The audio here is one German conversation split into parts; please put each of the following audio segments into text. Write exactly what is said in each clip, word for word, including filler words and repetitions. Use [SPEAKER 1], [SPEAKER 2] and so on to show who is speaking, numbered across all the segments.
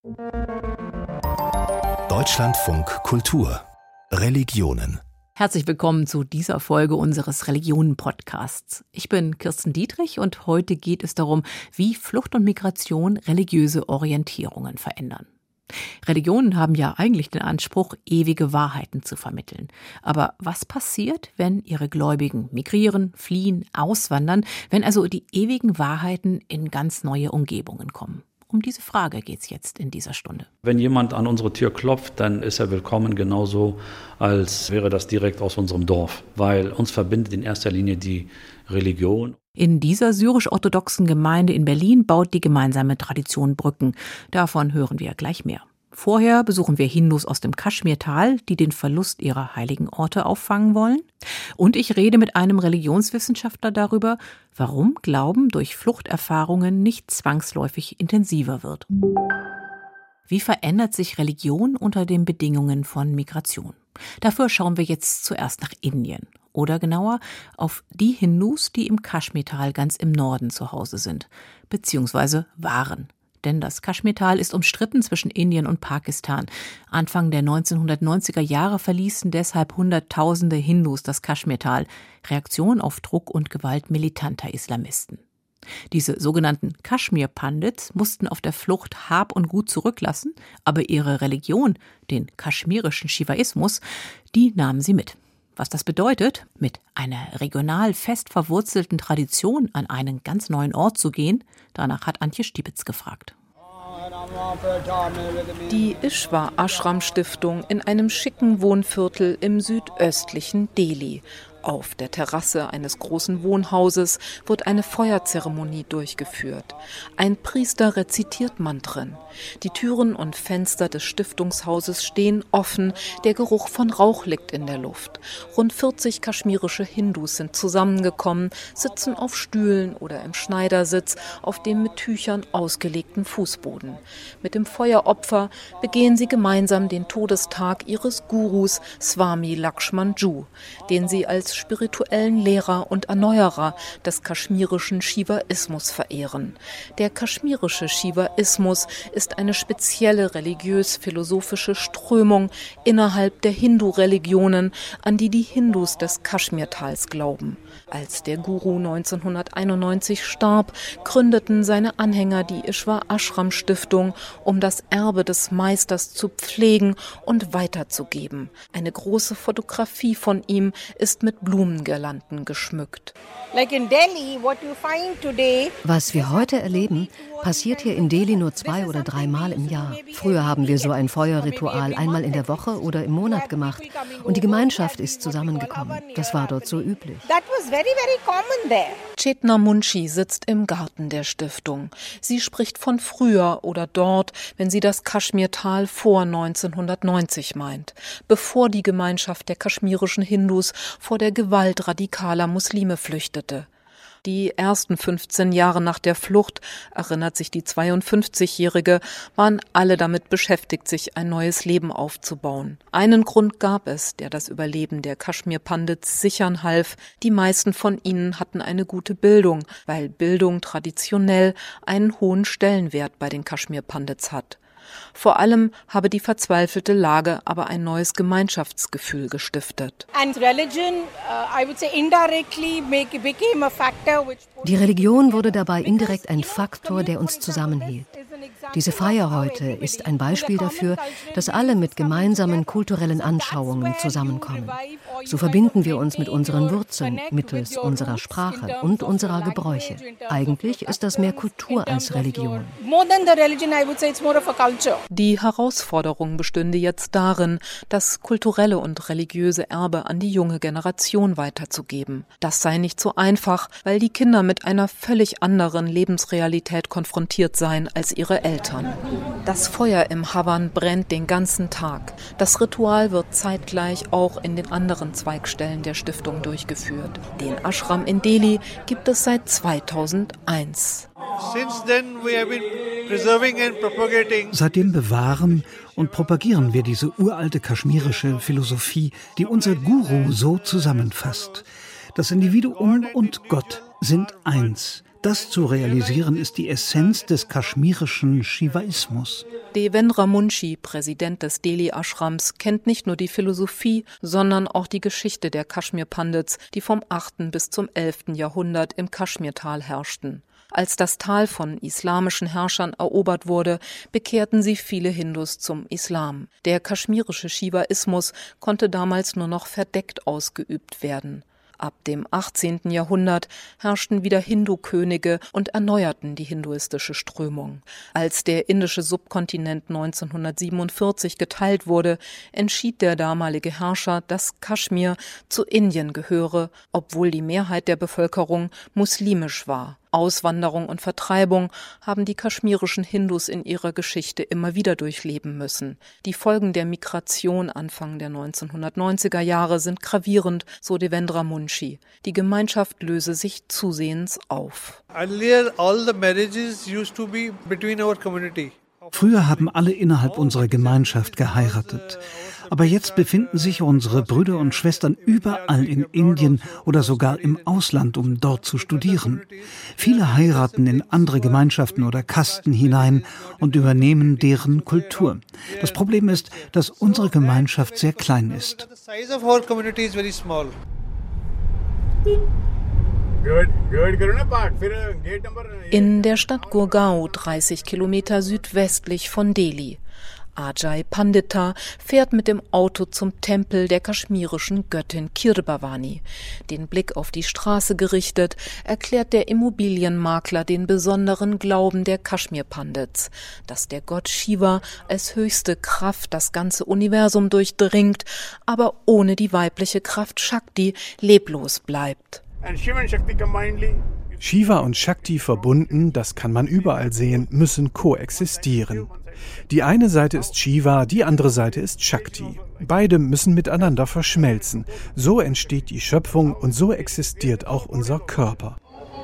[SPEAKER 1] Deutschlandfunk Kultur Religionen.
[SPEAKER 2] Herzlich willkommen zu dieser Folge unseres Religionen-Podcasts. Ich bin Kirsten Dietrich und heute geht es darum, wie Flucht und Migration religiöse Orientierungen verändern. Religionen haben ja eigentlich den Anspruch, ewige Wahrheiten zu vermitteln. Aber was passiert, wenn ihre Gläubigen migrieren, fliehen, auswandern, wenn also die ewigen Wahrheiten in ganz neue Umgebungen kommen? Um diese Frage geht es jetzt in dieser Stunde.
[SPEAKER 3] Wenn jemand an unsere Tür klopft, dann ist er willkommen, genauso als wäre das direkt aus unserem Dorf. Weil uns verbindet in erster Linie die Religion.
[SPEAKER 2] In dieser syrisch-orthodoxen Gemeinde in Berlin baut die gemeinsame Tradition Brücken. Davon hören wir gleich mehr. Vorher besuchen wir Hindus aus dem Kaschmirtal, die den Verlust ihrer heiligen Orte auffangen wollen. Und ich rede mit einem Religionswissenschaftler darüber, warum Glauben durch Fluchterfahrungen nicht zwangsläufig intensiver wird. Wie verändert sich Religion unter den Bedingungen von Migration? Dafür schauen wir jetzt zuerst nach Indien. Oder genauer auf die Hindus, die im Kaschmirtal ganz im Norden zu Hause sind, beziehungsweise waren. Denn das Kaschmirtal ist umstritten zwischen Indien und Pakistan. Anfang der neunzehnhundertneunziger Jahre verließen deshalb Hunderttausende Hindus das Kaschmirtal. Reaktion auf Druck und Gewalt militanter Islamisten. Diese sogenannten Kaschmir-Pandits mussten auf der Flucht Hab und Gut zurücklassen, aber ihre Religion, den kaschmirischen Shivaismus, die nahmen sie mit. Was das bedeutet, mit einer regional fest verwurzelten Tradition an einen ganz neuen Ort zu gehen, danach hat Antje Stiepitz gefragt.
[SPEAKER 4] Die Ishwar-Ashram-Stiftung in einem schicken Wohnviertel im südöstlichen Delhi. Auf der Terrasse eines großen Wohnhauses wird eine Feuerzeremonie durchgeführt. Ein Priester rezitiert Mantren. Die Türen und Fenster des Stiftungshauses stehen offen, der Geruch von Rauch liegt in der Luft. Rund vierzig kaschmirische Hindus sind zusammengekommen, sitzen auf Stühlen oder im Schneidersitz auf dem mit Tüchern ausgelegten Fußboden. Mit dem Feueropfer begehen sie gemeinsam den Todestag ihres Gurus Swami Lakshmanju, den sie als spirituellen Lehrer und Erneuerer des kaschmirischen Shivaismus verehren. Der kaschmirische Shivaismus ist eine spezielle religiös-philosophische Strömung innerhalb der Hindu-Religionen, an die die Hindus des Kaschmirtals glauben. Als der Guru neunzehnhunderteinundneunzig starb, gründeten seine Anhänger die Ishwar-Ashram-Stiftung, um das Erbe des Meisters zu pflegen und weiterzugeben. Eine große Fotografie von ihm ist mit Blumengirlanden geschmückt.
[SPEAKER 5] Was wir heute erleben, passiert hier in Delhi nur zwei oder dreimal im Jahr. Früher haben wir so ein Feuerritual einmal in der Woche oder im Monat gemacht und die Gemeinschaft ist zusammengekommen. Das war dort so üblich.
[SPEAKER 4] Chetna Munshi sitzt im Garten der Stiftung. Sie spricht von früher oder dort, wenn sie das Kaschmirtal vor neunzehnhundertneunzig meint, bevor die Gemeinschaft der kaschmirischen Hindus vor der Gewalt radikaler Muslime flüchtete. Die ersten fünfzehn Jahre nach der Flucht, erinnert sich die zweiundfünfzigjährige, waren alle damit beschäftigt, sich ein neues Leben aufzubauen. Einen Grund gab es, der das Überleben der Kaschmir-Pandits sichern half. Die meisten von ihnen hatten eine gute Bildung, weil Bildung traditionell einen hohen Stellenwert bei den Kaschmir-Pandits hat. Vor allem habe die verzweifelte Lage aber ein neues Gemeinschaftsgefühl gestiftet.
[SPEAKER 5] Die Religion wurde dabei indirekt ein Faktor, der uns zusammenhielt. Diese Feier heute ist ein Beispiel dafür, dass alle mit gemeinsamen kulturellen Anschauungen zusammenkommen. So verbinden wir uns mit unseren Wurzeln mittels unserer Sprache und unserer Gebräuche. Eigentlich ist das mehr Kultur als Religion.
[SPEAKER 4] Die Herausforderung bestünde jetzt darin, das kulturelle und religiöse Erbe an die junge Generation weiterzugeben. Das sei nicht so einfach, weil die Kinder mit einer völlig anderen Lebensrealität konfrontiert seien als ihre Eltern. Das Feuer im Havan brennt den ganzen Tag. Das Ritual wird zeitgleich auch in den anderen Zweigstellen der Stiftung durchgeführt. Den Ashram in Delhi gibt es seit zweitausendeins.
[SPEAKER 6] Seitdem bewahren und propagieren wir diese uralte kaschmirische Philosophie, die unser Guru so zusammenfasst. Das Individuum und Gott sind eins. Das zu realisieren, ist die Essenz des kaschmirischen Shivaismus.
[SPEAKER 4] Devendra Munshi, Präsident des Delhi-Ashrams, kennt nicht nur die Philosophie, sondern auch die Geschichte der Kaschmir-Pandits, die vom achten bis zum elften Jahrhundert im Kaschmirtal herrschten. Als das Tal von islamischen Herrschern erobert wurde, bekehrten sie viele Hindus zum Islam. Der kaschmirische Shivaismus konnte damals nur noch verdeckt ausgeübt werden. Ab dem achtzehnten Jahrhundert herrschten wieder Hindu-Könige und erneuerten die hinduistische Strömung. Als der indische Subkontinent neunzehnhundertsiebenundvierzig geteilt wurde, entschied der damalige Herrscher, dass Kaschmir zu Indien gehöre, obwohl die Mehrheit der Bevölkerung muslimisch war. Auswanderung und Vertreibung haben die kaschmirischen Hindus in ihrer Geschichte immer wieder durchleben müssen. Die Folgen der Migration Anfang der neunzehnhundertneunziger Jahre sind gravierend, so Devendra Munshi. Die Gemeinschaft löse sich zusehends auf.
[SPEAKER 6] Früher haben alle innerhalb unserer Gemeinschaft geheiratet. Aber jetzt befinden sich unsere Brüder und Schwestern überall in Indien oder sogar im Ausland, um dort zu studieren. Viele heiraten in andere Gemeinschaften oder Kasten hinein und übernehmen deren Kultur. Das Problem ist, dass unsere Gemeinschaft sehr klein ist.
[SPEAKER 4] In der Stadt Gurgaon, dreißig Kilometer südwestlich von Delhi. Ajay Pandita fährt mit dem Auto zum Tempel der kaschmirischen Göttin Khyr Bhavani. Den Blick auf die Straße gerichtet, erklärt der Immobilienmakler den besonderen Glauben der Kaschmir-Pandits, dass der Gott Shiva als höchste Kraft das ganze Universum durchdringt, aber ohne die weibliche Kraft Shakti leblos bleibt.
[SPEAKER 7] Shiva und Shakti verbunden, das kann man überall sehen, müssen koexistieren. Die eine Seite ist Shiva, die andere Seite ist Shakti. Beide müssen miteinander verschmelzen. So entsteht die Schöpfung und so existiert auch unser Körper.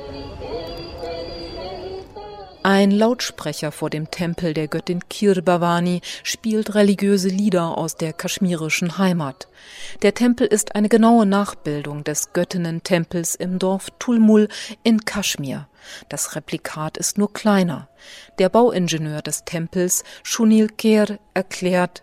[SPEAKER 4] Ein Lautsprecher vor dem Tempel der Göttin Khyr Bhavani spielt religiöse Lieder aus der kaschmirischen Heimat. Der Tempel ist eine genaue Nachbildung des Göttinnen-Tempels im Dorf Tulmul in Kaschmir. Das Replikat ist nur kleiner. Der Bauingenieur des Tempels, Shunil Kher, erklärt: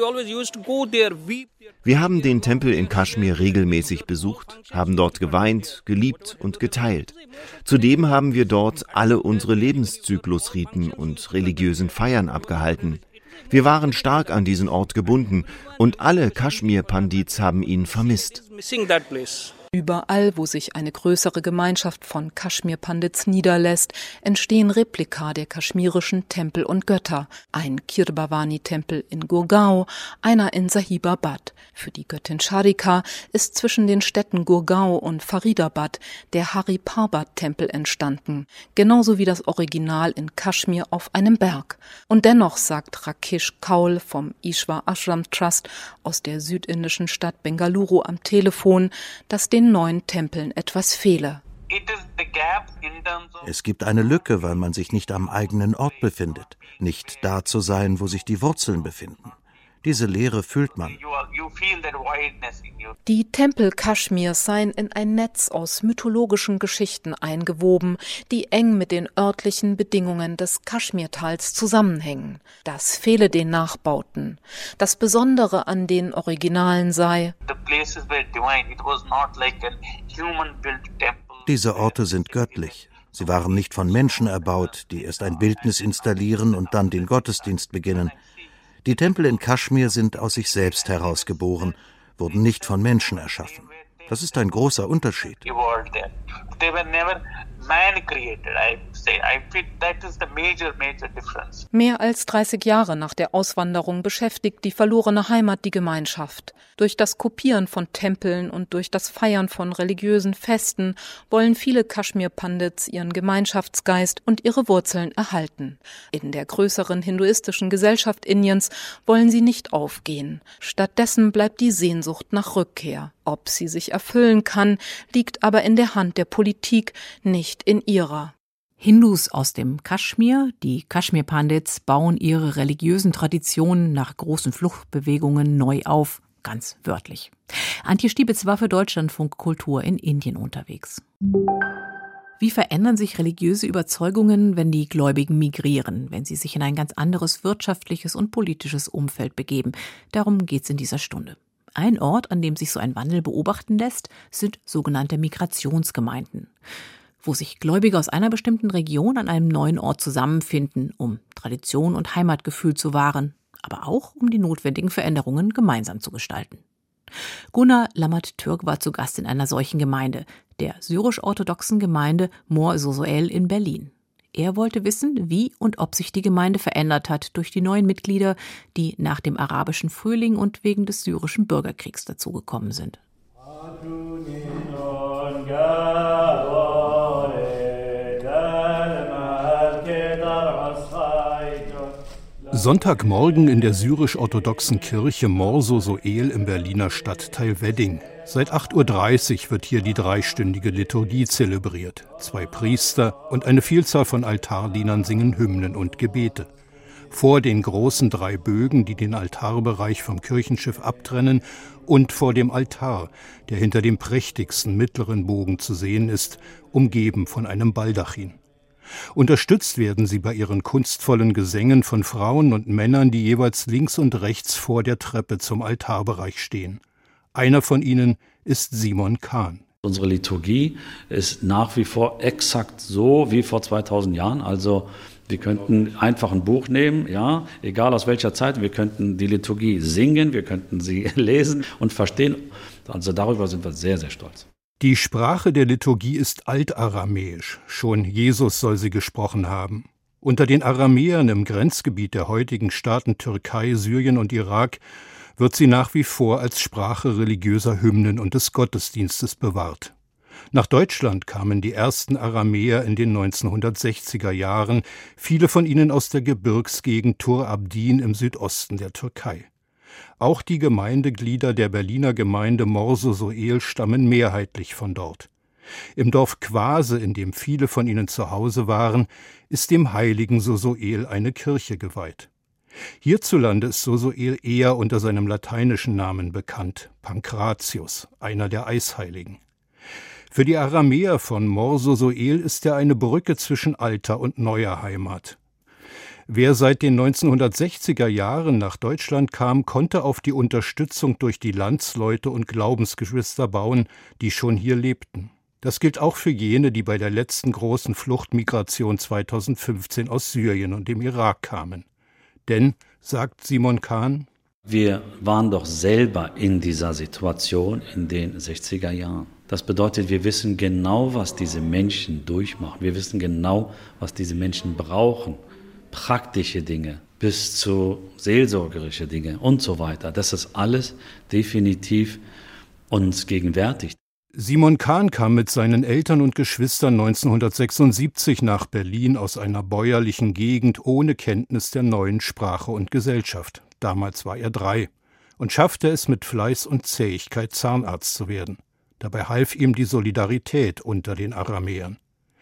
[SPEAKER 8] Wir haben den Tempel in Kaschmir regelmäßig besucht, haben dort geweint, geliebt und geteilt. Zudem haben wir dort alle unsere Lebenszyklusriten und religiösen Feiern abgehalten. Wir waren stark an diesen Ort gebunden und alle Kaschmir-Pandits haben ihn vermisst.
[SPEAKER 4] Überall, wo sich eine größere Gemeinschaft von Kaschmir-Pandits niederlässt, entstehen Replika der kaschmirischen Tempel und Götter. Ein Khyr Bhavani-Tempel in Gurgaon, einer in Sahibabad. Für die Göttin Sharika ist zwischen den Städten Gurgaon und Faridabad der Hari Parbat-Tempel entstanden, genauso wie das Original in Kaschmir auf einem Berg. Und dennoch sagt Rakesh Kaul vom Ishwar Ashram Trust aus der südindischen Stadt Bengaluru am Telefon, dass den neuen Tempeln etwas fehle.
[SPEAKER 9] Es gibt eine Lücke, weil man sich nicht am eigenen Ort befindet, nicht da zu sein, wo sich die Wurzeln befinden. Diese Leere fühlt man.
[SPEAKER 4] Die Tempel Kaschmirs seien in ein Netz aus mythologischen Geschichten eingewoben, die eng mit den örtlichen Bedingungen des Kaschmirtals zusammenhängen. Das fehle den Nachbauten. Das Besondere an den Originalen sei:
[SPEAKER 9] Diese Orte sind göttlich. Sie waren nicht von Menschen erbaut, die erst ein Bildnis installieren und dann den Gottesdienst beginnen. Die Tempel in Kaschmir sind aus sich selbst herausgeboren, wurden nicht von Menschen erschaffen. Das ist ein großer Unterschied.
[SPEAKER 4] Mehr als dreißig Jahre nach der Auswanderung beschäftigt die verlorene Heimat die Gemeinschaft. Durch das Kopieren von Tempeln und durch das Feiern von religiösen Festen wollen viele Kaschmir-Pandits ihren Gemeinschaftsgeist und ihre Wurzeln erhalten. In der größeren hinduistischen Gesellschaft Indiens wollen sie nicht aufgehen. Stattdessen bleibt die Sehnsucht nach Rückkehr. Ob sie sich erfüllen kann, liegt aber in der Hand der Politik, nicht in ihrer.
[SPEAKER 2] Hindus aus dem Kaschmir, die Kaschmir-Pandits, bauen ihre religiösen Traditionen nach großen Fluchtbewegungen neu auf, ganz wörtlich. Antje Stiebitz war für Deutschlandfunk Kultur in Indien unterwegs. Wie verändern sich religiöse Überzeugungen, wenn die Gläubigen migrieren, wenn sie sich in ein ganz anderes wirtschaftliches und politisches Umfeld begeben? Darum geht's in dieser Stunde. Ein Ort, an dem sich so ein Wandel beobachten lässt, sind sogenannte Migrationsgemeinden, wo sich Gläubige aus einer bestimmten Region an einem neuen Ort zusammenfinden, um Tradition und Heimatgefühl zu wahren, aber auch um die notwendigen Veränderungen gemeinsam zu gestalten. Gunnar Lammert-Türk war zu Gast in einer solchen Gemeinde, der syrisch-orthodoxen Gemeinde Mor Zozoel in Berlin. Er wollte wissen, wie und ob sich die Gemeinde verändert hat durch die neuen Mitglieder, die nach dem arabischen Frühling und wegen des syrischen Bürgerkriegs dazugekommen sind.
[SPEAKER 10] Sonntagmorgen in der syrisch-orthodoxen Kirche Mor Zozoel im Berliner Stadtteil Wedding. Seit acht Uhr dreißig wird hier die dreistündige Liturgie zelebriert. Zwei Priester und eine Vielzahl von Altardienern singen Hymnen und Gebete. Vor den großen drei Bögen, die den Altarbereich vom Kirchenschiff abtrennen, und vor dem Altar, der hinter dem prächtigsten mittleren Bogen zu sehen ist, umgeben von einem Baldachin. Unterstützt werden sie bei ihren kunstvollen Gesängen von Frauen und Männern, die jeweils links und rechts vor der Treppe zum Altarbereich stehen. Einer von ihnen ist Simon Kahn.
[SPEAKER 3] Unsere Liturgie ist nach wie vor exakt so wie vor zweitausend Jahren. Also wir könnten einfach ein Buch nehmen, ja, egal aus welcher Zeit. Wir könnten die Liturgie singen, wir könnten sie lesen und verstehen. Also darüber sind wir sehr, sehr stolz.
[SPEAKER 10] Die Sprache der Liturgie ist altaramäisch. Schon Jesus soll sie gesprochen haben. Unter den Aramäern im Grenzgebiet der heutigen Staaten Türkei, Syrien und Irak wird sie nach wie vor als Sprache religiöser Hymnen und des Gottesdienstes bewahrt. Nach Deutschland kamen die ersten Aramäer in den neunzehnhundertsechziger Jahren, viele von ihnen aus der Gebirgsgegend Tur Abdin im Südosten der Türkei. Auch die Gemeindeglieder der Berliner Gemeinde Mor Zozoel stammen mehrheitlich von dort. Im Dorf Quase, in dem viele von ihnen zu Hause waren, ist dem heiligen Zozoel eine Kirche geweiht. Hierzulande ist Zozoel eher unter seinem lateinischen Namen bekannt, Pankratius, einer der Eisheiligen. Für die Aramäer von Mor Zozoel ist er eine Brücke zwischen alter und neuer Heimat. Wer seit den neunzehnhundertsechziger Jahren nach Deutschland kam, konnte auf die Unterstützung durch die Landsleute und Glaubensgeschwister bauen, die schon hier lebten. Das gilt auch für jene, die bei der letzten großen Fluchtmigration zweitausendfünfzehn aus Syrien und dem Irak kamen. Denn, sagt Simon Kahn,
[SPEAKER 3] wir waren doch selber in dieser Situation in den sechziger Jahren. Das bedeutet, wir wissen genau, was diese Menschen durchmachen. Wir wissen genau, was diese Menschen brauchen. Praktische Dinge bis zu seelsorgerische Dinge und so weiter. Das ist alles definitiv uns gegenwärtig.
[SPEAKER 10] Simon Kahn kam mit seinen Eltern und Geschwistern neunzehnhundertsechsundsiebzig nach Berlin aus einer bäuerlichen Gegend ohne Kenntnis der neuen Sprache und Gesellschaft. Damals war er drei und schaffte es mit Fleiß und Zähigkeit, Zahnarzt zu werden. Dabei half ihm die Solidarität unter den Aramäern.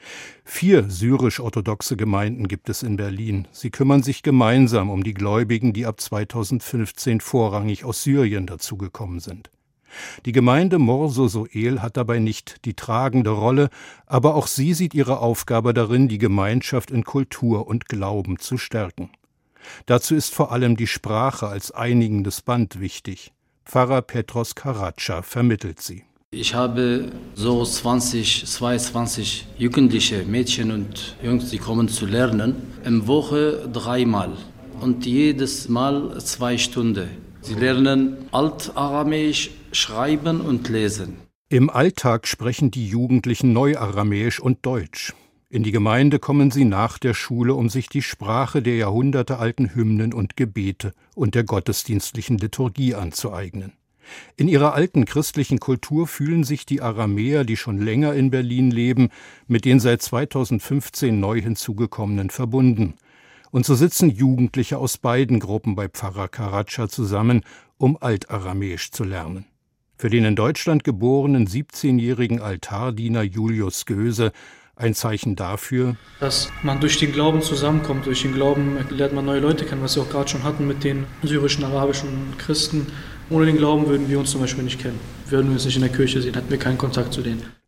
[SPEAKER 10] Vier syrisch-orthodoxe Gemeinden gibt es in Berlin. Sie kümmern sich gemeinsam um die Gläubigen, die ab zweitausendfünfzehn vorrangig aus Syrien dazugekommen sind. Die Gemeinde Mor Zozoel hat dabei nicht die tragende Rolle, aber auch sie sieht ihre Aufgabe darin, die Gemeinschaft in Kultur und Glauben zu stärken. Dazu ist vor allem die Sprache als einigendes Band wichtig. Pfarrer Petros Karaca vermittelt sie.
[SPEAKER 11] Ich habe so zwanzig, zweiundzwanzig Jugendliche, Mädchen und Jungs, die kommen zu lernen, im Woche dreimal und jedes Mal zwei Stunden. Sie lernen Altaramäisch, Schreiben und Lesen.
[SPEAKER 10] Im Alltag sprechen die Jugendlichen Neuaramäisch und Deutsch. In die Gemeinde kommen sie nach der Schule, um sich die Sprache der jahrhundertealten Hymnen und Gebete und der gottesdienstlichen Liturgie anzueignen. In ihrer alten christlichen Kultur fühlen sich die Aramäer, die schon länger in Berlin leben, mit den seit zweitausendfünfzehn neu hinzugekommenen verbunden. Und so sitzen Jugendliche aus beiden Gruppen bei Pfarrer Karaca zusammen, um Altaramäisch zu lernen. Für den in Deutschland geborenen siebzehnjährigen Altardiener Julius Göse ein Zeichen dafür,
[SPEAKER 12] dass man durch den Glauben zusammenkommt. Durch den Glauben lernt man neue Leute kennen, was wir auch gerade schon hatten mit den syrischen, arabischen Christen. Ohne den Glauben würden wir uns zum Beispiel nicht kennen. Würden wir uns nicht in der Kirche sehen, hätten wir keinen Kontakt zu denen.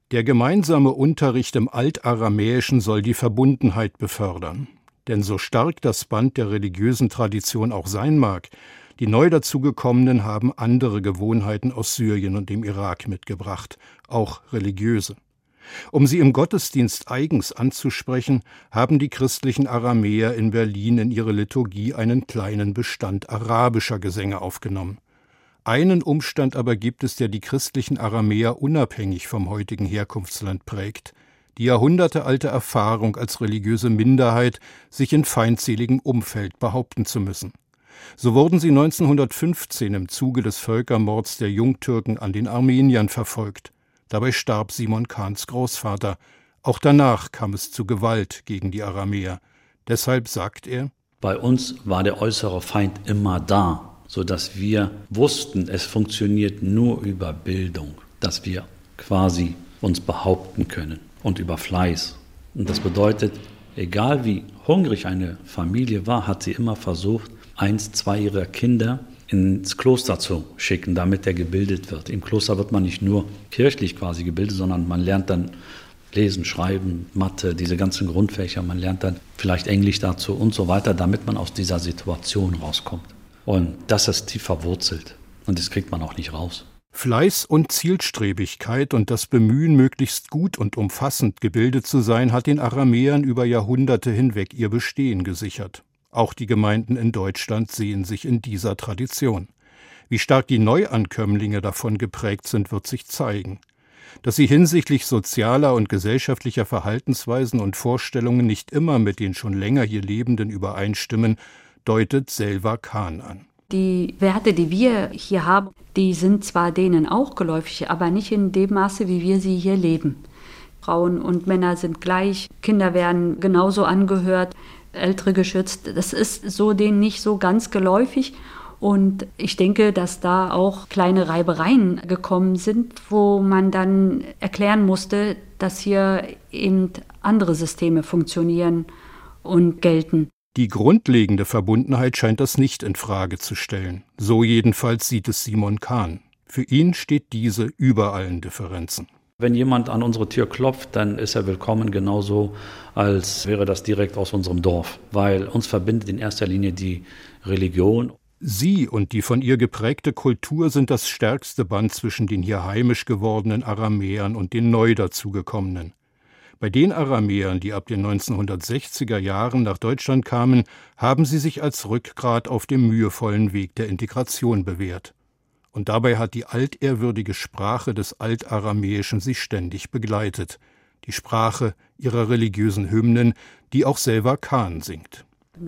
[SPEAKER 10] Der gemeinsame Unterricht im Altaramäischen soll die Verbundenheit befördern. Denn so stark das Band der religiösen Tradition auch sein mag, die neu dazugekommenen haben andere Gewohnheiten aus Syrien und dem Irak mitgebracht, auch religiöse. Um sie im Gottesdienst eigens anzusprechen, haben die christlichen Aramäer in Berlin in ihre Liturgie einen kleinen Bestand arabischer Gesänge aufgenommen. Einen Umstand aber gibt es, der die christlichen Aramäer unabhängig vom heutigen Herkunftsland prägt: die jahrhundertealte Erfahrung als religiöse Minderheit, sich in feindseligem Umfeld behaupten zu müssen. So wurden sie neunzehnhundertfünfzehn im Zuge des Völkermords der Jungtürken an den Armeniern verfolgt. Dabei starb Simon Kahns Großvater. Auch danach kam es zu Gewalt gegen die Aramäer. Deshalb sagt er:
[SPEAKER 3] Bei uns war der äußere Feind immer da, sodass wir wussten, es funktioniert nur über Bildung, dass wir quasi uns behaupten können und über Fleiß. Und das bedeutet, egal wie hungrig eine Familie war, hat sie immer versucht, eins, zwei ihrer Kinder ins Kloster zu schicken, damit er gebildet wird. Im Kloster wird man nicht nur kirchlich quasi gebildet, sondern man lernt dann Lesen, Schreiben, Mathe, diese ganzen Grundfächer. Man lernt dann vielleicht Englisch dazu und so weiter, damit man aus dieser Situation rauskommt. Und das ist tief verwurzelt und das kriegt man auch nicht raus.
[SPEAKER 10] Fleiß und Zielstrebigkeit und das Bemühen, möglichst gut und umfassend gebildet zu sein, hat den Aramäern über Jahrhunderte hinweg ihr Bestehen gesichert. Auch die Gemeinden in Deutschland sehen sich in dieser Tradition. Wie stark die Neuankömmlinge davon geprägt sind, wird sich zeigen. Dass sie hinsichtlich sozialer und gesellschaftlicher Verhaltensweisen und Vorstellungen nicht immer mit den schon länger hier Lebenden übereinstimmen, deutet Selva Kahn an.
[SPEAKER 13] Die Werte, die wir hier haben, die sind zwar denen auch geläufig, aber nicht in dem Maße, wie wir sie hier leben. Frauen und Männer sind gleich, Kinder werden genauso angehört, Ältere geschützt. Das ist so denen nicht so ganz geläufig. Und ich denke, dass da auch kleine Reibereien gekommen sind, wo man dann erklären musste, dass hier eben andere Systeme funktionieren und gelten.
[SPEAKER 10] Die grundlegende Verbundenheit scheint das nicht in Frage zu stellen. So jedenfalls sieht es Simon Kahn. Für ihn steht diese über allen Differenzen.
[SPEAKER 3] Wenn jemand an unsere Tür klopft, dann ist er willkommen, genauso als wäre das direkt aus unserem Dorf. Weil uns verbindet in erster Linie die Religion.
[SPEAKER 10] Sie und die von ihr geprägte Kultur sind das stärkste Band zwischen den hier heimisch gewordenen Aramäern und den neu dazugekommenen. Bei den Aramäern, die ab den neunzehnhundertsechziger Jahren nach Deutschland kamen, haben sie sich als Rückgrat auf dem mühevollen Weg der Integration bewährt. Und dabei hat die altehrwürdige Sprache des Altaramäischen sie ständig begleitet. Die Sprache ihrer religiösen Hymnen, die auch Selva Kahn singt.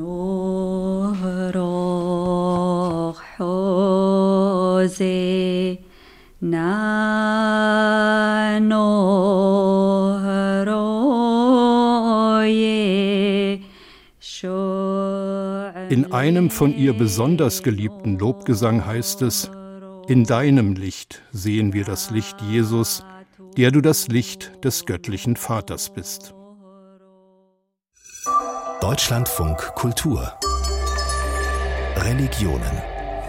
[SPEAKER 10] In einem von ihr besonders geliebten Lobgesang heißt es: In deinem Licht sehen wir das Licht Jesus, der du das Licht des göttlichen Vaters bist.
[SPEAKER 1] Deutschlandfunk Kultur Religionen.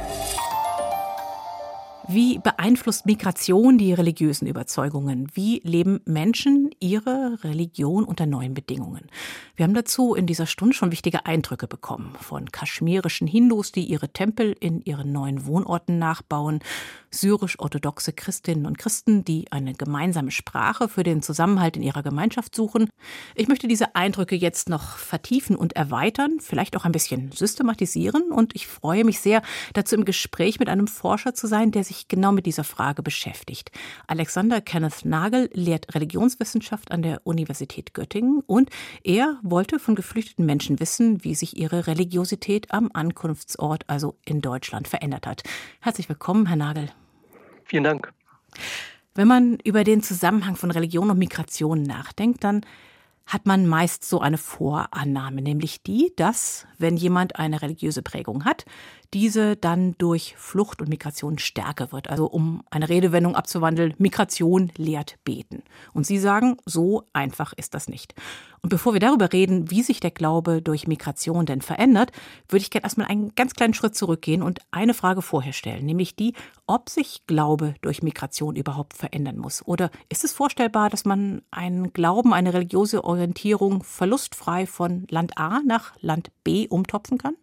[SPEAKER 2] Wie beeinflusst Migration die religiösen Überzeugungen? Wie leben Menschen ihre Religion unter neuen Bedingungen? Wir haben dazu in dieser Stunde schon wichtige Eindrücke bekommen. Von kaschmirischen Hindus, die ihre Tempel in ihren neuen Wohnorten nachbauen, syrisch-orthodoxe Christinnen und Christen, die eine gemeinsame Sprache für den Zusammenhalt in ihrer Gemeinschaft suchen. Ich möchte diese Eindrücke jetzt noch vertiefen und erweitern, vielleicht auch ein bisschen systematisieren. Und ich freue mich sehr, dazu im Gespräch mit einem Forscher zu sein, der sich genau mit dieser Frage beschäftigt. Alexander Kenneth Nagel lehrt Religionswissenschaft an der Universität Göttingen und er wollte von geflüchteten Menschen wissen, wie sich ihre Religiosität am Ankunftsort, also in Deutschland, verändert hat. Herzlich willkommen, Herr Nagel.
[SPEAKER 14] Vielen Dank.
[SPEAKER 2] Wenn man über den Zusammenhang von Religion und Migration nachdenkt, dann hat man meist so eine Vorannahme, nämlich die, dass, wenn jemand eine religiöse Prägung hat, diese dann durch Flucht und Migration stärker wird. Also um eine Redewendung abzuwandeln, Migration lehrt beten. Und Sie sagen, so einfach ist das nicht. Und bevor wir darüber reden, wie sich der Glaube durch Migration denn verändert, würde ich gerne erstmal einen ganz kleinen Schritt zurückgehen und eine Frage vorher stellen, nämlich die, ob sich Glaube durch Migration überhaupt verändern muss. Oder ist es vorstellbar, dass man einen Glauben, eine religiöse Orientierung verlustfrei von Land A nach Land B umtopfen kann?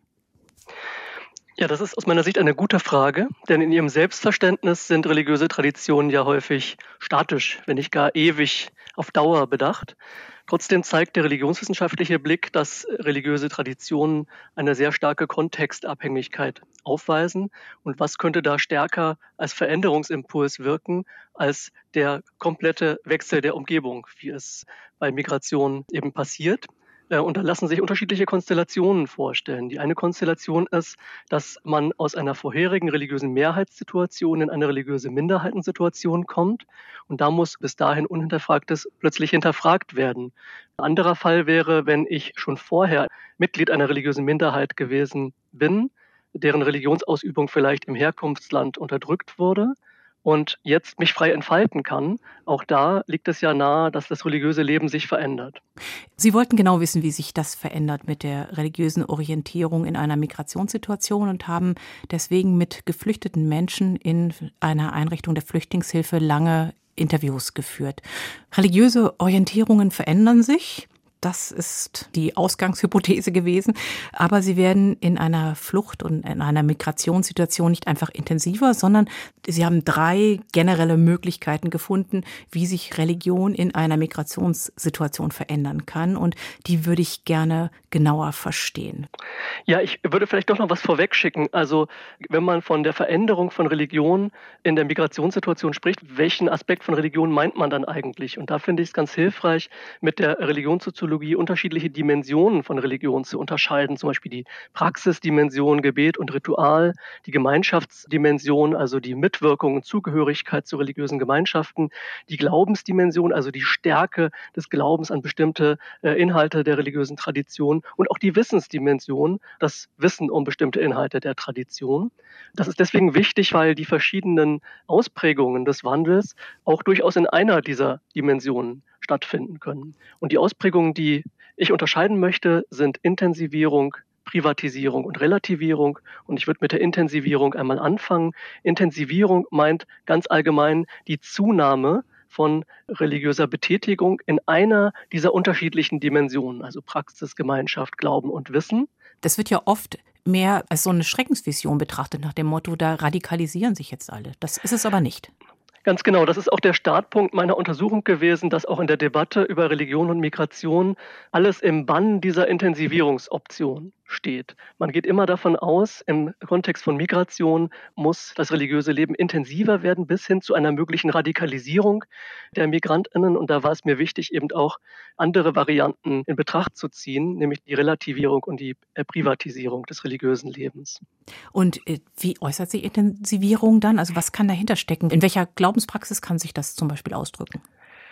[SPEAKER 14] Ja, das ist aus meiner Sicht eine gute Frage, denn in ihrem Selbstverständnis sind religiöse Traditionen ja häufig statisch, wenn nicht gar ewig auf Dauer bedacht. Trotzdem zeigt der religionswissenschaftliche Blick, dass religiöse Traditionen eine sehr starke Kontextabhängigkeit aufweisen. Und was könnte da stärker als Veränderungsimpuls wirken, als der komplette Wechsel der Umgebung, wie es bei Migration eben passiert? Und da lassen sich unterschiedliche Konstellationen vorstellen. Die eine Konstellation ist, dass man aus einer vorherigen religiösen Mehrheitssituation in eine religiöse Minderheitensituation kommt. Und da muss bis dahin Unhinterfragtes plötzlich hinterfragt werden. Ein anderer Fall wäre, wenn ich schon vorher Mitglied einer religiösen Minderheit gewesen bin, deren Religionsausübung vielleicht im Herkunftsland unterdrückt wurde und jetzt mich frei entfalten kann. Auch da liegt es ja nahe, dass das religiöse Leben sich verändert.
[SPEAKER 2] Sie wollten genau wissen, wie sich das verändert mit der religiösen Orientierung in einer Migrationssituation und haben deswegen mit geflüchteten Menschen in einer Einrichtung der Flüchtlingshilfe lange Interviews geführt. Religiöse Orientierungen verändern sich. Das ist die Ausgangshypothese gewesen. Aber sie werden in einer Flucht- und in einer Migrationssituation nicht einfach intensiver, sondern sie haben drei generelle Möglichkeiten gefunden, wie sich Religion in einer Migrationssituation verändern kann. Und die würde ich gerne genauer verstehen.
[SPEAKER 14] Ja, ich würde vielleicht doch noch was vorwegschicken. Also wenn man von der Veränderung von Religion in der Migrationssituation spricht, welchen Aspekt von Religion meint man dann eigentlich? Und da finde ich es ganz hilfreich, mit der Religionssoziologie unterschiedliche Dimensionen von Religion zu unterscheiden, zum Beispiel die Praxisdimension, Gebet und Ritual, die Gemeinschaftsdimension, also die Mitwirkung und Zugehörigkeit zu religiösen Gemeinschaften, die Glaubensdimension, also die Stärke des Glaubens an bestimmte äh, Inhalte der religiösen Tradition und auch die Wissensdimension, das Wissen um bestimmte Inhalte der Tradition. Das ist deswegen wichtig, weil die verschiedenen Ausprägungen des Wandels auch durchaus in einer dieser Dimensionen stattfinden können. Und die Ausprägungen, die ich unterscheiden möchte, sind Intensivierung, Privatisierung und Relativierung. Und ich würde mit der Intensivierung einmal anfangen. Intensivierung meint ganz allgemein die Zunahme von religiöser Betätigung in einer dieser unterschiedlichen Dimensionen, also Praxis, Gemeinschaft, Glauben und Wissen.
[SPEAKER 2] Das wird ja oft mehr als so eine Schreckensvision betrachtet, nach dem Motto, da radikalisieren sich jetzt alle. Das ist es aber nicht.
[SPEAKER 14] Ganz genau, das ist auch der Startpunkt meiner Untersuchung gewesen, dass auch in der Debatte über Religion und Migration alles im Bann dieser Intensivierungsoption steht. Man geht immer davon aus, im Kontext von Migration muss das religiöse Leben intensiver werden, bis hin zu einer möglichen Radikalisierung der MigrantInnen. Und da war es mir wichtig, eben auch andere Varianten in Betracht zu ziehen, nämlich die Relativierung und die Privatisierung des religiösen Lebens.
[SPEAKER 2] Und äh, wie äußert sich Intensivierung dann? Also was kann dahinter stecken? In welcher Glaubenspraxis kann sich das zum Beispiel ausdrücken?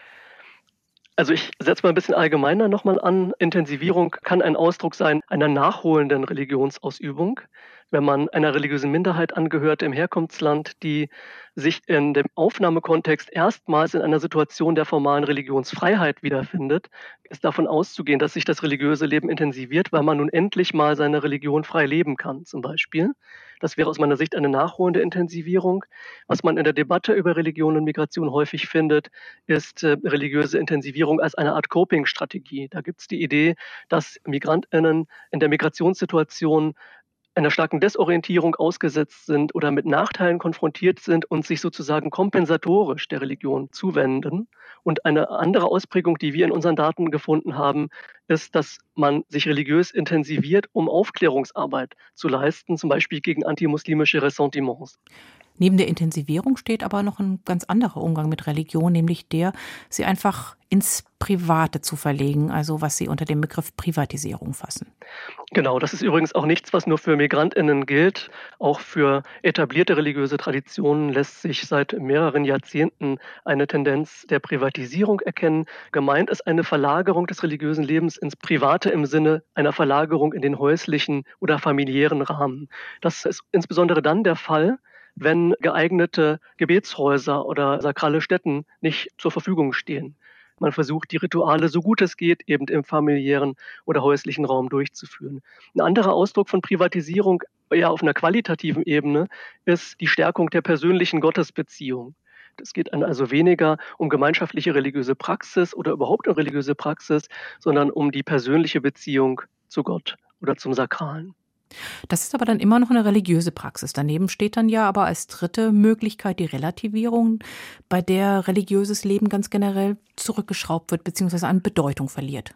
[SPEAKER 14] Also ich setze mal ein bisschen allgemeiner nochmal an. Intensivierung kann ein Ausdruck sein einer nachholenden Religionsausübung. Wenn man einer religiösen Minderheit angehört im Herkunftsland, die sich in dem Aufnahmekontext erstmals in einer Situation der formalen Religionsfreiheit wiederfindet, ist davon auszugehen, dass sich das religiöse Leben intensiviert, weil man nun endlich mal seine Religion frei leben kann, zum Beispiel. Das wäre aus meiner Sicht eine nachholende Intensivierung. Was man in der Debatte über Religion und Migration häufig findet, ist äh, religiöse Intensivierung als eine Art Coping-Strategie. Da gibt es die Idee, dass MigrantInnen in der Migrationssituation einer starken Desorientierung ausgesetzt sind oder mit Nachteilen konfrontiert sind und sich sozusagen kompensatorisch der Religion zuwenden. Und eine andere Ausprägung, die wir in unseren Daten gefunden haben, ist, dass man sich religiös intensiviert, um Aufklärungsarbeit zu leisten, zum Beispiel gegen antimuslimische Ressentiments.
[SPEAKER 2] Neben der Intensivierung steht aber noch ein ganz anderer Umgang mit Religion, nämlich der, sie einfach ins Private zu verlegen, also was Sie unter dem Begriff Privatisierung fassen.
[SPEAKER 14] Genau, das ist übrigens auch nichts, was nur für MigrantInnen gilt. Auch für etablierte religiöse Traditionen lässt sich seit mehreren Jahrzehnten eine Tendenz der Privatisierung erkennen. Gemeint ist eine Verlagerung des religiösen Lebens ins Private im Sinne einer Verlagerung in den häuslichen oder familiären Rahmen. Das ist insbesondere dann der Fall, wenn geeignete Gebetshäuser oder sakrale Stätten nicht zur Verfügung stehen. Man versucht, die Rituale, so gut es geht, eben im familiären oder häuslichen Raum durchzuführen. Ein anderer Ausdruck von Privatisierung, ja auf einer qualitativen Ebene, ist die Stärkung der persönlichen Gottesbeziehung. Es geht also weniger um gemeinschaftliche religiöse Praxis oder überhaupt um religiöse Praxis, sondern um die persönliche Beziehung zu Gott oder zum Sakralen.
[SPEAKER 2] Das ist aber dann immer noch eine religiöse Praxis. Daneben steht dann ja aber als dritte Möglichkeit die Relativierung, bei der religiöses Leben ganz generell zurückgeschraubt wird bzw. an Bedeutung verliert.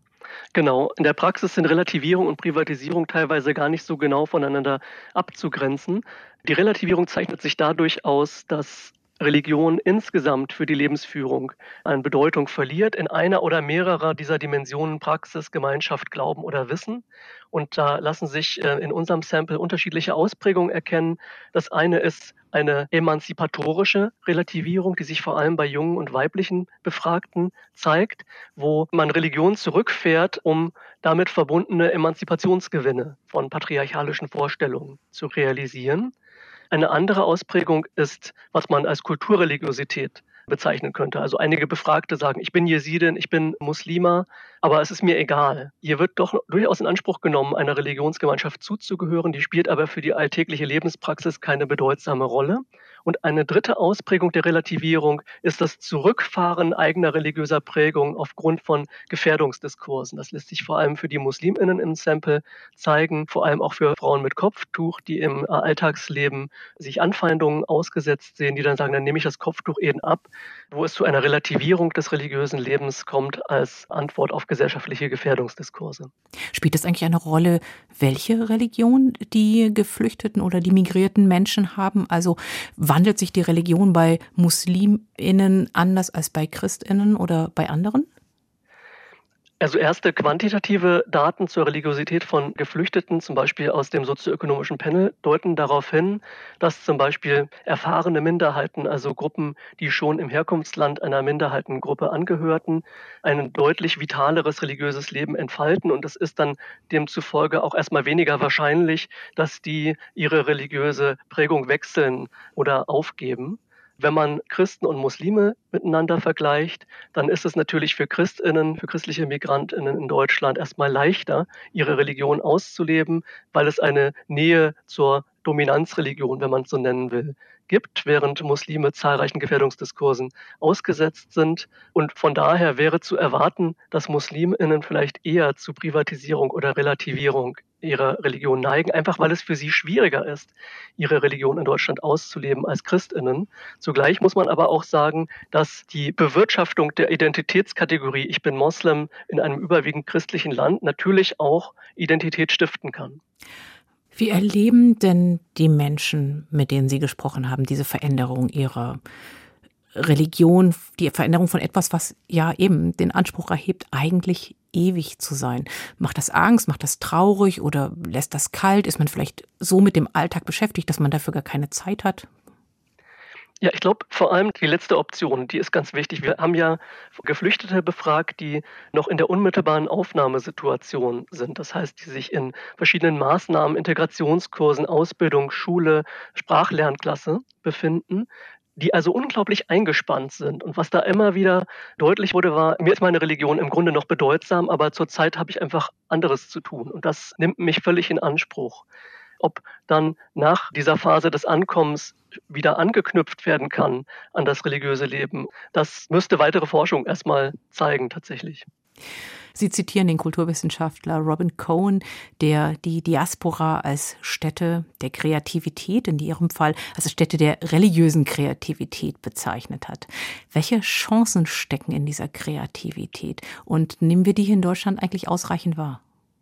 [SPEAKER 14] Genau, in der Praxis sind Relativierung und Privatisierung teilweise gar nicht so genau voneinander abzugrenzen. Die Relativierung zeichnet sich dadurch aus, dass Religion insgesamt für die Lebensführung an Bedeutung verliert, in einer oder mehrerer dieser Dimensionen Praxis, Gemeinschaft, Glauben oder Wissen. Und da lassen sich in unserem Sample unterschiedliche Ausprägungen erkennen. Das eine ist eine emanzipatorische Relativierung, die sich vor allem bei jungen und weiblichen Befragten zeigt, wo man Religion zurückfährt, um damit verbundene Emanzipationsgewinne von patriarchalischen Vorstellungen zu realisieren. Eine andere Ausprägung ist, was man als Kulturreligiosität bezeichnen könnte. Also einige Befragte sagen, ich bin Jesidin, ich bin Muslima, aber es ist mir egal. Hier wird doch durchaus in Anspruch genommen, einer Religionsgemeinschaft zuzugehören, die spielt aber für die alltägliche Lebenspraxis keine bedeutsame Rolle. Und eine dritte Ausprägung der Relativierung ist das Zurückfahren eigener religiöser Prägung aufgrund von Gefährdungsdiskursen. Das lässt sich vor allem für die MuslimInnen im Sample zeigen, vor allem auch für Frauen mit Kopftuch, die im Alltagsleben sich Anfeindungen ausgesetzt sehen, die dann sagen, dann nehme ich das Kopftuch eben ab, wo es zu einer Relativierung des religiösen Lebens kommt als Antwort auf gesellschaftliche Gefährdungsdiskurse.
[SPEAKER 2] Spielt es eigentlich eine Rolle, welche Religion die geflüchteten oder die migrierten Menschen haben? Also wandelt sich die Religion bei MuslimInnen anders als bei ChristInnen oder bei anderen?
[SPEAKER 14] Also erste quantitative Daten zur Religiosität von Geflüchteten, zum Beispiel aus dem sozioökonomischen Panel, deuten darauf hin, dass zum Beispiel erfahrene Minderheiten, also Gruppen, die schon im Herkunftsland einer Minderheitengruppe angehörten, ein deutlich vitaleres religiöses Leben entfalten. Und es ist dann demzufolge auch erstmal weniger wahrscheinlich, dass die ihre religiöse Prägung wechseln oder aufgeben. Wenn man Christen und Muslime miteinander vergleicht, dann ist es natürlich für ChristInnen, für christliche MigrantInnen in Deutschland erstmal leichter, ihre Religion auszuleben, weil es eine Nähe zur Dominanzreligion, wenn man es so nennen will, gibt, während Muslime zahlreichen Gefährdungsdiskursen ausgesetzt sind. Und von daher wäre zu erwarten, dass MuslimInnen vielleicht eher zu Privatisierung oder Relativierung ihrer Religion neigen, einfach weil es für sie schwieriger ist, ihre Religion in Deutschland auszuleben als ChristInnen. Zugleich muss man aber auch sagen, dass die Bewirtschaftung der Identitätskategorie Ich bin Moslem in einem überwiegend christlichen Land natürlich auch Identität stiften kann.
[SPEAKER 2] Wie erleben denn die Menschen, mit denen Sie gesprochen haben, diese Veränderung ihrer Religion, die Veränderung von etwas, was ja eben den Anspruch erhebt, eigentlich ewig zu sein? Macht das Angst, macht das traurig oder lässt das kalt? Ist man vielleicht so mit dem Alltag beschäftigt, dass man dafür gar keine Zeit hat?
[SPEAKER 14] Ja, ich glaube, vor allem die letzte Option, die ist ganz wichtig. Wir haben ja Geflüchtete befragt, die noch in der unmittelbaren Aufnahmesituation sind. Das heißt, die sich in verschiedenen Maßnahmen, Integrationskursen, Ausbildung, Schule, Sprachlernklasse befinden, die also unglaublich eingespannt sind. Und was da immer wieder deutlich wurde, war, mir ist meine Religion im Grunde noch bedeutsam, aber zurzeit habe ich einfach anderes zu tun. Und das nimmt mich völlig in Anspruch. Ob dann nach dieser Phase des Ankommens wieder angeknüpft werden kann an das religiöse Leben, das müsste weitere Forschung erstmal zeigen tatsächlich.
[SPEAKER 2] Sie zitieren den Kulturwissenschaftler Robin Cohen, der die Diaspora als Stätte der Kreativität, in Ihrem Fall als Stätte der religiösen Kreativität bezeichnet hat. Welche Chancen stecken in dieser Kreativität? Und nehmen wir die hier in Deutschland eigentlich ausreichend wahr?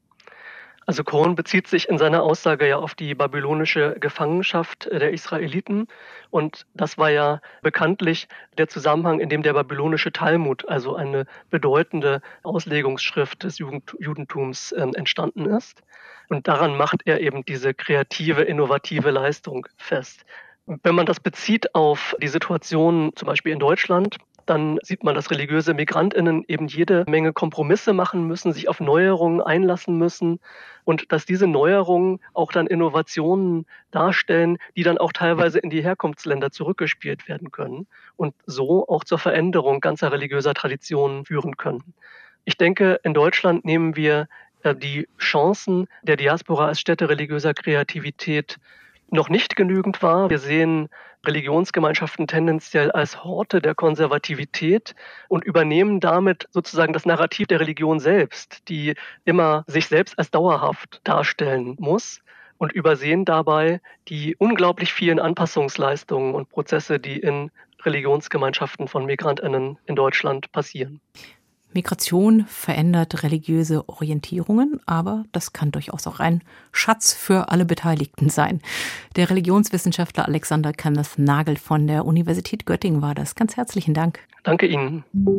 [SPEAKER 14] Also Cohen bezieht sich in seiner Aussage ja auf die babylonische Gefangenschaft der Israeliten. Und das war ja bekanntlich der Zusammenhang, in dem der babylonische Talmud, also eine bedeutende Auslegungsschrift des Judentums, äh, entstanden ist. Und daran macht er eben diese kreative, innovative Leistung fest. Wenn man das bezieht auf die Situation zum Beispiel in Deutschland, dann sieht man, dass religiöse MigrantInnen eben jede Menge Kompromisse machen müssen, sich auf Neuerungen einlassen müssen und dass diese Neuerungen auch dann Innovationen darstellen, die dann auch teilweise in die Herkunftsländer zurückgespielt werden können und so auch zur Veränderung ganzer religiöser Traditionen führen können. Ich denke, in Deutschland nehmen wir die Chancen der Diaspora als Stätte religiöser Kreativität noch nicht genügend wahr. Wir sehen Religionsgemeinschaften tendenziell als Horte der Konservativität und übernehmen damit sozusagen das Narrativ der Religion selbst, die immer sich selbst als dauerhaft darstellen muss und übersehen dabei die unglaublich vielen Anpassungsleistungen und Prozesse, die in Religionsgemeinschaften von MigrantInnen in Deutschland passieren.
[SPEAKER 2] Migration verändert religiöse Orientierungen, aber das kann durchaus auch ein Schatz für alle Beteiligten sein. Der Religionswissenschaftler Alexander Kenneth Nagel von der Universität Göttingen war das. Ganz herzlichen Dank.
[SPEAKER 14] Danke Ihnen.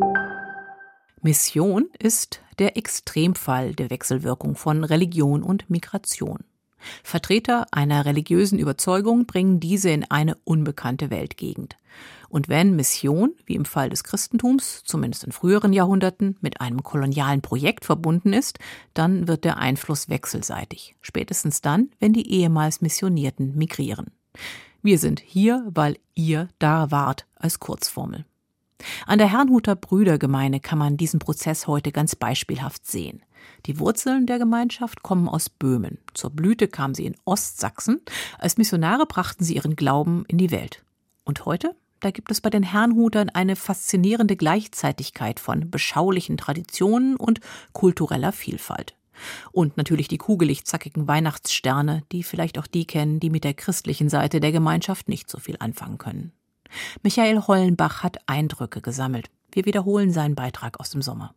[SPEAKER 2] Mission ist der Extremfall der Wechselwirkung von Religion und Migration. Vertreter einer religiösen Überzeugung bringen diese in eine unbekannte Weltgegend. Und wenn Mission, wie im Fall des Christentums, zumindest in früheren Jahrhunderten, mit einem kolonialen Projekt verbunden ist, dann wird der Einfluss wechselseitig. Spätestens dann, wenn die ehemals Missionierten migrieren. Wir sind hier, weil ihr da wart, als Kurzformel. An der Herrnhuter Brüdergemeine kann man diesen Prozess heute ganz beispielhaft sehen. Die Wurzeln der Gemeinschaft kommen aus Böhmen. Zur Blüte kamen sie in Ostsachsen. Als Missionare brachten sie ihren Glauben in die Welt. Und heute? Da gibt es bei den Herrnhutern eine faszinierende Gleichzeitigkeit von beschaulichen Traditionen und kultureller Vielfalt. Und natürlich die kugelig zackigen Weihnachtssterne, die vielleicht auch die kennen, die mit der christlichen Seite der Gemeinschaft nicht so viel anfangen können. Michael Hollenbach hat Eindrücke gesammelt. Wir wiederholen seinen Beitrag aus dem Sommer.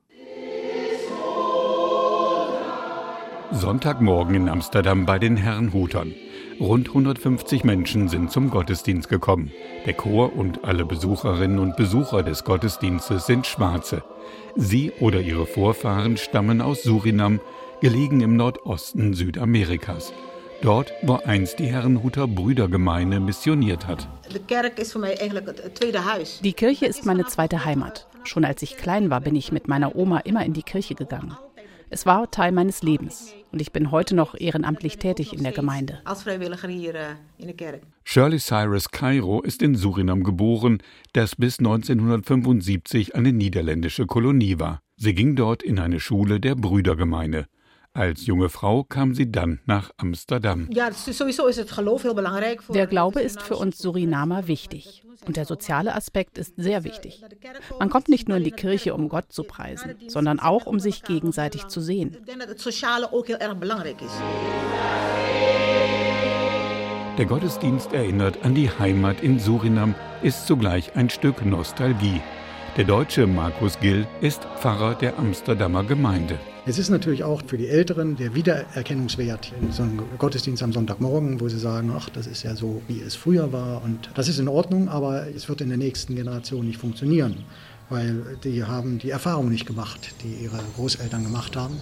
[SPEAKER 10] Sonntagmorgen in Amsterdam bei den Herrnhutern. Rund hundertfünfzig Menschen sind zum Gottesdienst gekommen. Der Chor und alle Besucherinnen und Besucher des Gottesdienstes sind Schwarze. Sie oder ihre Vorfahren stammen aus Surinam, gelegen im Nordosten Südamerikas. Dort, wo einst die Herrnhuter Brüdergemeine missioniert hat.
[SPEAKER 15] Die Kirche ist meine zweite Heimat. Schon als ich klein war, bin ich mit meiner Oma immer in die Kirche gegangen. Es war Teil meines Lebens und ich bin heute noch ehrenamtlich tätig in der Gemeinde.
[SPEAKER 10] Shirley Cyrus Cairo ist in Surinam geboren, das bis neunzehnhundertfünfundsiebzig eine niederländische Kolonie war. Sie ging dort in eine Schule der Brüdergemeine. Als junge Frau kam sie dann nach Amsterdam.
[SPEAKER 15] Der Glaube ist für uns Surinamer wichtig. Und der soziale Aspekt ist sehr wichtig. Man kommt nicht nur in die Kirche, um Gott zu preisen, sondern auch, um sich gegenseitig zu sehen.
[SPEAKER 10] Der Gottesdienst erinnert an die Heimat in Surinam, ist zugleich ein Stück Nostalgie. Der Deutsche Markus Gill ist Pfarrer der Amsterdamer Gemeinde.
[SPEAKER 16] Es ist natürlich auch für die Älteren der Wiedererkennungswert in so einem Gottesdienst am Sonntagmorgen, wo sie sagen, ach, das ist ja so, wie es früher war. Und das ist in Ordnung, aber es wird in der nächsten Generation nicht funktionieren, weil die haben die Erfahrung nicht gemacht, die ihre Großeltern gemacht haben.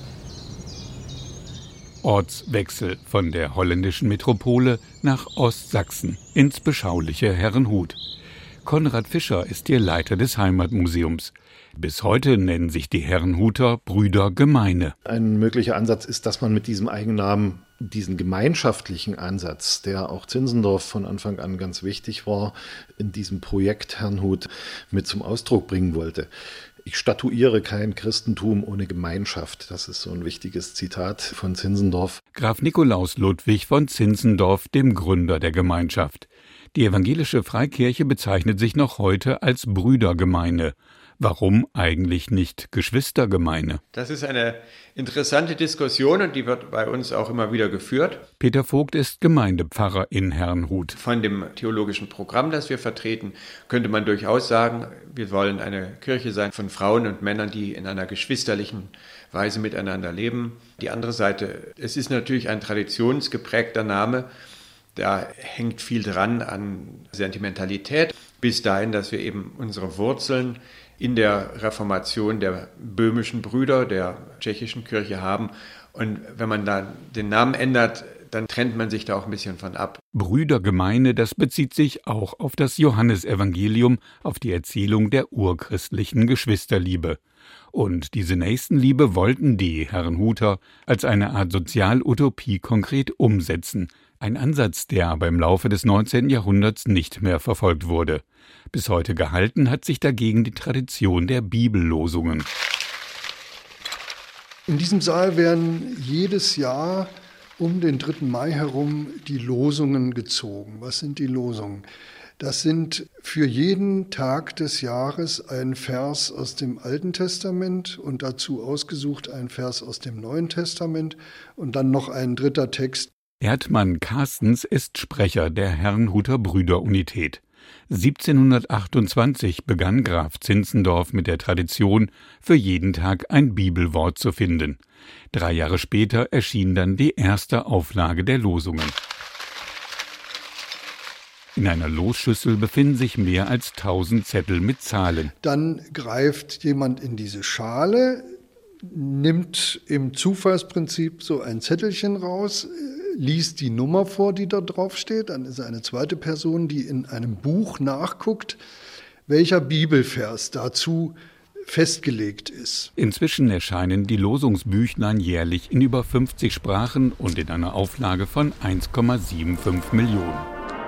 [SPEAKER 10] Ortswechsel von der holländischen Metropole nach Ostsachsen ins beschauliche Herrenhut. Konrad Fischer ist hier Leiter des Heimatmuseums. Bis heute nennen sich die Herrnhuter Brüdergemeine.
[SPEAKER 17] Ein möglicher Ansatz ist, dass man mit diesem Eigennamen diesen gemeinschaftlichen Ansatz, der auch Zinzendorf von Anfang an ganz wichtig war, in diesem Projekt Herrnhut mit zum Ausdruck bringen wollte. Ich statuiere kein Christentum ohne Gemeinschaft. Das ist so ein wichtiges Zitat von Zinzendorf.
[SPEAKER 10] Graf Nikolaus Ludwig von Zinzendorf, dem Gründer der Gemeinschaft. Die evangelische Freikirche bezeichnet sich noch heute als Brüdergemeine. Warum eigentlich nicht Geschwistergemeine?
[SPEAKER 18] Das ist eine interessante Diskussion und die wird bei uns auch immer wieder geführt.
[SPEAKER 10] Peter Vogt ist Gemeindepfarrer in Herrnhut.
[SPEAKER 18] Von dem theologischen Programm, das wir vertreten, könnte man durchaus sagen, wir wollen eine Kirche sein von Frauen und Männern, die in einer geschwisterlichen Weise miteinander leben. Die andere Seite, es ist natürlich ein traditionsgeprägter Name. Da hängt viel dran an Sentimentalität, bis dahin, dass wir eben unsere Wurzeln in der Reformation der böhmischen Brüder, der tschechischen Kirche haben. Und wenn man da den Namen ändert, dann trennt man sich da auch ein bisschen von ab.
[SPEAKER 10] Brüdergemeine, das bezieht sich auch auf das Johannesevangelium, auf die Erzählung der urchristlichen Geschwisterliebe. Und diese Nächstenliebe wollten die Herrnhuter als eine Art Sozialutopie konkret umsetzen. Ein Ansatz, der aber im Laufe des neunzehnten Jahrhunderts nicht mehr verfolgt wurde. Bis heute gehalten hat sich dagegen die Tradition der Bibellosungen.
[SPEAKER 19] In diesem Saal werden jedes Jahr um den dritten Mai herum die Losungen gezogen. Was sind die Losungen? Das sind für jeden Tag des Jahres ein Vers aus dem Alten Testament und dazu ausgesucht ein Vers aus dem Neuen Testament und dann noch ein dritter Text.
[SPEAKER 10] Erdmann Carstens ist Sprecher der Herrnhuter Brüderunität. siebzehnhundertachtundzwanzig begann Graf Zinzendorf mit der Tradition, für jeden Tag ein Bibelwort zu finden. Drei Jahre später erschien dann die erste Auflage der Losungen. In einer Losschüssel befinden sich mehr als tausend Zettel mit Zahlen.
[SPEAKER 19] Dann greift jemand in diese Schale, nimmt im Zufallsprinzip so ein Zettelchen raus, liest die Nummer vor, die da drauf steht. Dann ist eine zweite Person, die in einem Buch nachguckt, welcher Bibelvers dazu festgelegt ist.
[SPEAKER 10] Inzwischen erscheinen die Losungsbüchlein jährlich in über fünfzig Sprachen und in einer Auflage von eins Komma fünfundsiebzig Millionen.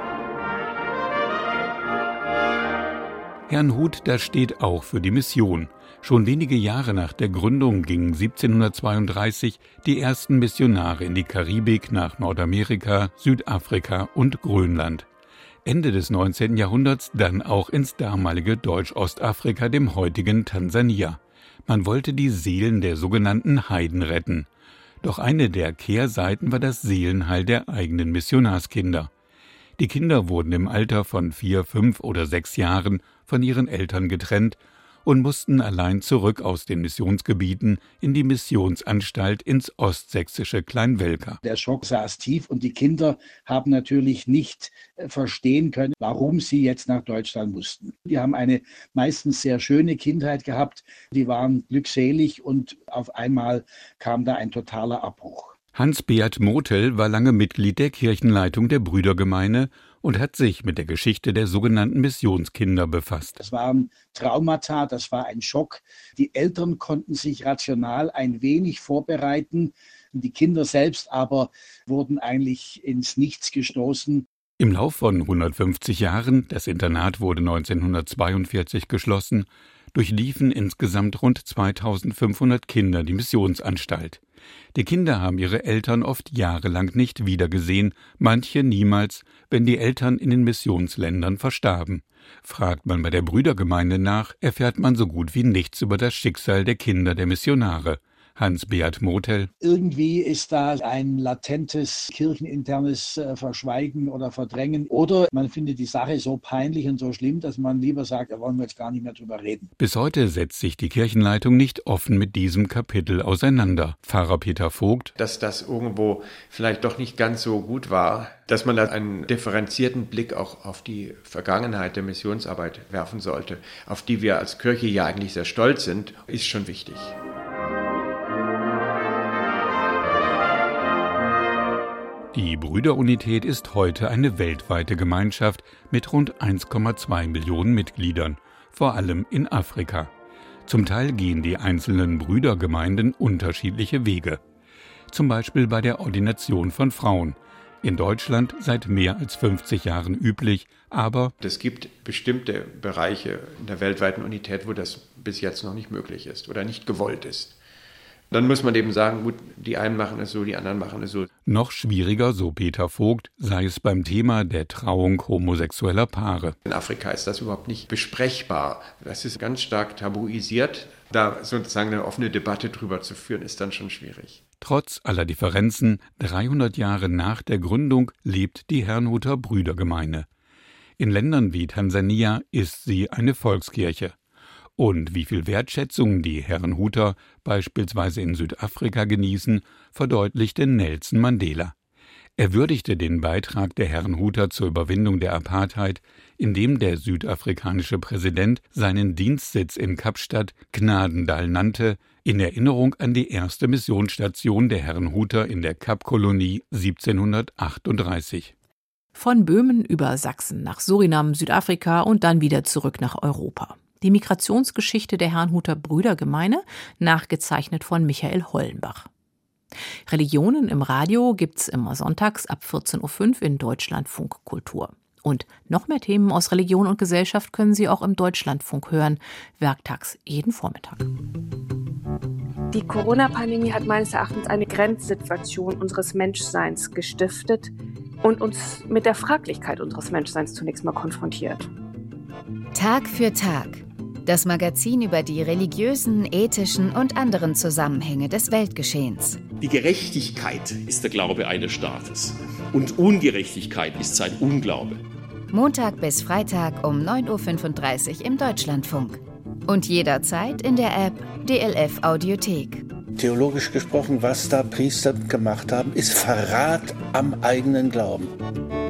[SPEAKER 10] Herrnhut, das steht auch für die Mission. Schon wenige Jahre nach der Gründung gingen siebzehnhundertzweiunddreißig die ersten Missionare in die Karibik, nach Nordamerika, Südafrika und Grönland. Ende des neunzehnten Jahrhunderts dann auch ins damalige Deutsch-Ostafrika, dem heutigen Tansania. Man wollte die Seelen der sogenannten Heiden retten. Doch eine der Kehrseiten war das Seelenheil der eigenen Missionarskinder. Die Kinder wurden im Alter von vier, fünf oder sechs Jahren von ihren Eltern getrennt und mussten allein zurück aus den Missionsgebieten in die Missionsanstalt ins ostsächsische Kleinwelka.
[SPEAKER 20] Der Schock saß tief und die Kinder haben natürlich nicht verstehen können, warum sie jetzt nach Deutschland mussten. Die haben eine meistens sehr schöne Kindheit gehabt, die waren glückselig und auf einmal kam da ein totaler Abbruch.
[SPEAKER 10] Hans-Beat Motel war lange Mitglied der Kirchenleitung der Brüdergemeine und hat sich mit der Geschichte der sogenannten Missionskinder befasst.
[SPEAKER 20] Das waren Traumata, das war ein Schock. Die Eltern konnten sich rational ein wenig vorbereiten, die Kinder selbst aber wurden eigentlich ins Nichts gestoßen.
[SPEAKER 10] Im Lauf von hundertfünfzig Jahren, das Internat wurde neunzehnhundertzweiundvierzig geschlossen, durchliefen insgesamt rund zweitausendfünfhundert Kinder die Missionsanstalt. Die Kinder haben ihre Eltern oft jahrelang nicht wiedergesehen, manche niemals, wenn die Eltern in den Missionsländern verstarben. Fragt man bei der Brüdergemeinde nach, erfährt man so gut wie nichts über das Schicksal der Kinder der Missionare. Hans-Beat Motel.
[SPEAKER 20] Irgendwie ist da ein latentes kircheninternes Verschweigen oder Verdrängen. Oder man findet die Sache so peinlich und so schlimm, dass man lieber sagt, da wollen wir jetzt gar nicht mehr drüber reden.
[SPEAKER 10] Bis heute setzt sich die Kirchenleitung nicht offen mit diesem Kapitel auseinander. Pfarrer Peter Vogt.
[SPEAKER 18] Dass das irgendwo vielleicht doch nicht ganz so gut war, dass man da einen differenzierten Blick auch auf die Vergangenheit der Missionsarbeit werfen sollte, auf die wir als Kirche ja eigentlich sehr stolz sind, ist schon wichtig.
[SPEAKER 10] Die Brüderunität ist heute eine weltweite Gemeinschaft mit rund eins Komma zwei Millionen Mitgliedern, vor allem in Afrika. Zum Teil gehen die einzelnen Brüdergemeinden unterschiedliche Wege. Zum Beispiel bei der Ordination von Frauen. In Deutschland seit mehr als fünfzig Jahren üblich, aber
[SPEAKER 18] es gibt bestimmte Bereiche in der weltweiten Unität, wo das bis jetzt noch nicht möglich ist oder nicht gewollt ist. Dann muss man eben sagen, gut, die einen machen es so, die anderen machen es so.
[SPEAKER 10] Noch schwieriger, so Peter Vogt, sei es beim Thema der Trauung homosexueller Paare.
[SPEAKER 18] In Afrika ist das überhaupt nicht besprechbar. Das ist ganz stark tabuisiert. Da sozusagen eine offene Debatte drüber zu führen, ist dann schon schwierig.
[SPEAKER 10] Trotz aller Differenzen, dreihundert Jahre nach der Gründung lebt die Herrnhuter Brüdergemeine. In Ländern wie Tansania ist sie eine Volkskirche. Und wie viel Wertschätzung die Herrnhuter beispielsweise in Südafrika genießen, verdeutlichte Nelson Mandela. Er würdigte den Beitrag der Herrnhuter zur Überwindung der Apartheid, indem der südafrikanische Präsident seinen Dienstsitz in Kapstadt Gnadendal nannte, in Erinnerung an die erste Missionsstation der Herrnhuter in der Kapkolonie siebzehnhundertachtunddreißig.
[SPEAKER 2] Von Böhmen über Sachsen nach Surinam, Südafrika und dann wieder zurück nach Europa. Die Migrationsgeschichte der Herrnhuter Brüdergemeine, nachgezeichnet von Michael Hollenbach. Religionen im Radio gibt's immer sonntags ab vierzehn Uhr fünf in Deutschlandfunk Kultur. Und noch mehr Themen aus Religion und Gesellschaft können Sie auch im Deutschlandfunk hören, werktags jeden Vormittag.
[SPEAKER 21] Die Corona-Pandemie hat meines Erachtens eine Grenzsituation unseres Menschseins gestiftet und uns mit der Fraglichkeit unseres Menschseins zunächst mal konfrontiert.
[SPEAKER 22] Tag für Tag. Das Magazin über die religiösen, ethischen und anderen Zusammenhänge des Weltgeschehens.
[SPEAKER 23] Die Gerechtigkeit ist der Glaube eines Staates. Und Ungerechtigkeit ist sein Unglaube.
[SPEAKER 22] Montag bis Freitag um neun Uhr fünfunddreißig im Deutschlandfunk. Und jederzeit in der App D L F Audiothek.
[SPEAKER 24] Theologisch gesprochen, was da Priester gemacht haben, ist Verrat am eigenen Glauben.